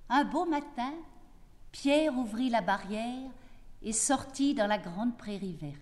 Un beau matin, Pierre ouvrit la barrière et sortit dans la grande prairie verte.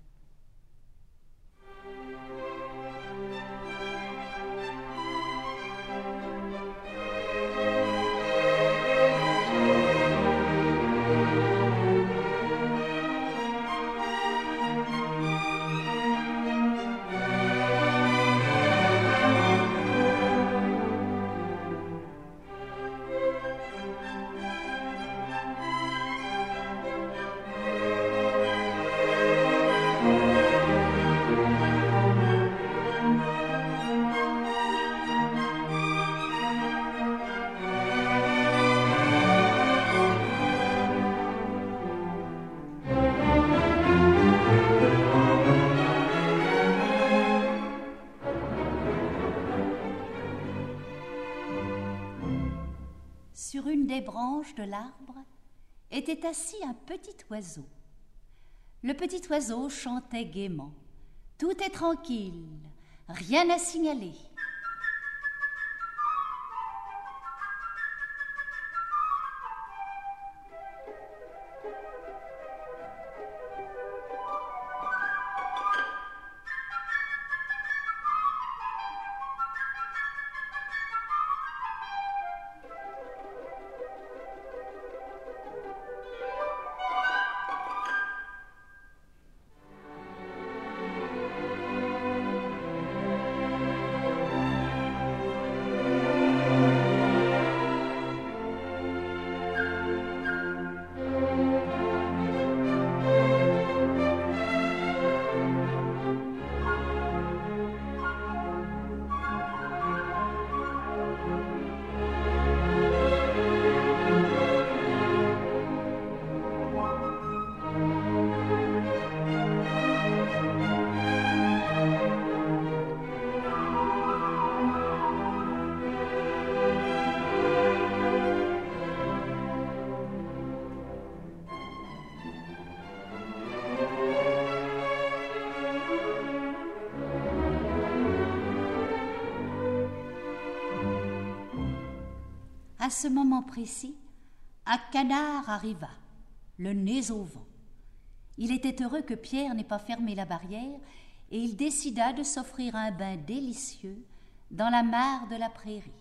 Sur une des branches de l'arbre était assis un petit oiseau. Le petit oiseau chantait gaiement. Tout est tranquille, rien à signaler. À ce moment précis, un canard arriva, le nez au vent. Il était heureux que Pierre n'ait pas fermé la barrière et il décida de s'offrir un bain délicieux dans la mare de la prairie.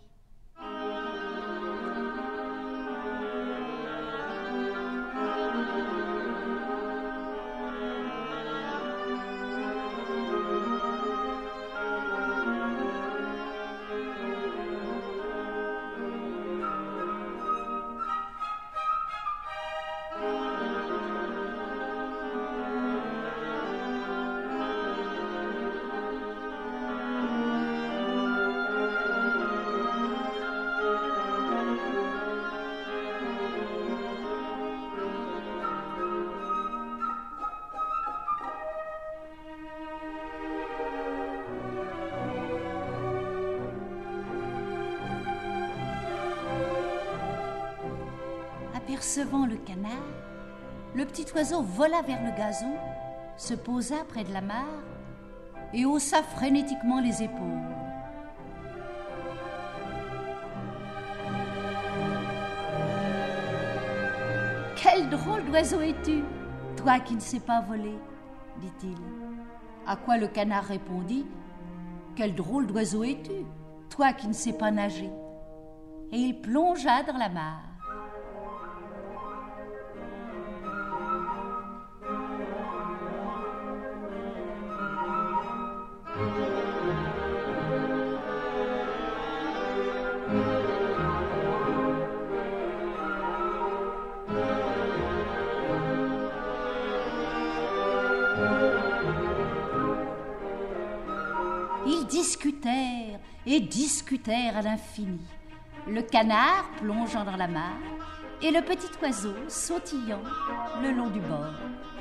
Apercevant le canard, le petit oiseau vola vers le gazon, se posa près de la mare et haussa frénétiquement les épaules. « Quel drôle d'oiseau es-tu, toi qui ne sais pas voler ?» dit-il. À quoi le canard répondit : « Quel drôle d'oiseau es-tu, toi qui ne sais pas nager ?» Et il plongea dans la mare. Ils discutèrent et discutèrent à l'infini, le canard plongeant dans la mare et le petit oiseau sautillant le long du bord.